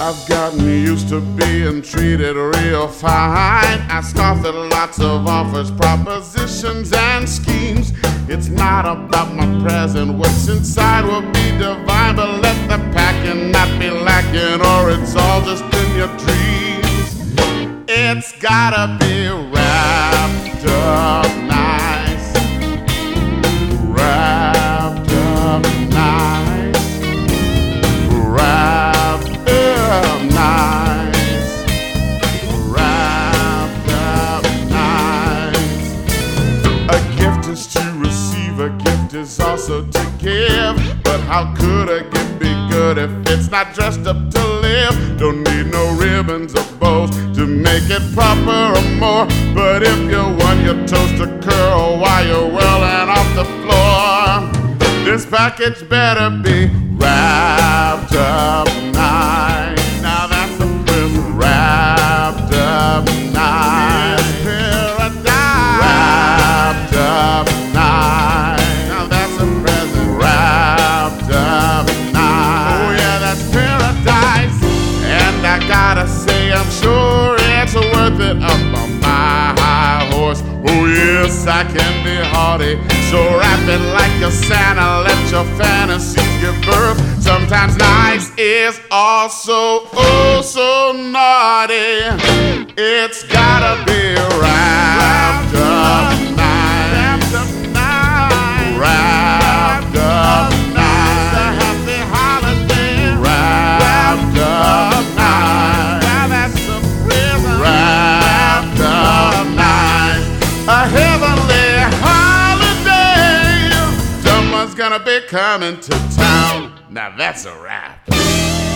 I've gotten used to being treated real fine. I scoff at lots of offers, propositions, and schemes. It's not about my present, what's inside will be divine. But let the packing not be lacking, or it's all just in your dreams. It's gotta be wrapped up nice, wrapped up nice, wrapped up nice, wrapped up nice. A gift is to receive, a gift is also to give. But how could a gift be good if it's not dressed up to live? Don't need no ribbons or bows to make it proper or more. But if you want your toast to curl while you're whirling off the floor, this package better be wrapped up nice. Now that's a present. Wrapped up nice. Paradise. Wrapped up nice. Now that's a present. Wrapped up nice. Oh yeah, that's paradise. And I gotta say, I'm sure it's worth it up on my high horse. Oh yes, I can be haughty, so wrap it like a Santa. Let your fantasies give birth. Sometimes nice is also oh so naughty. It's gotta be wrapped up nice, wrapped up nice, wrapped up nice. A happy holiday, wrapped up nice. Now that's a present, wrapped up nice. A heavenly holiday. Someone's gonna be coming to town. Now that's a wrap.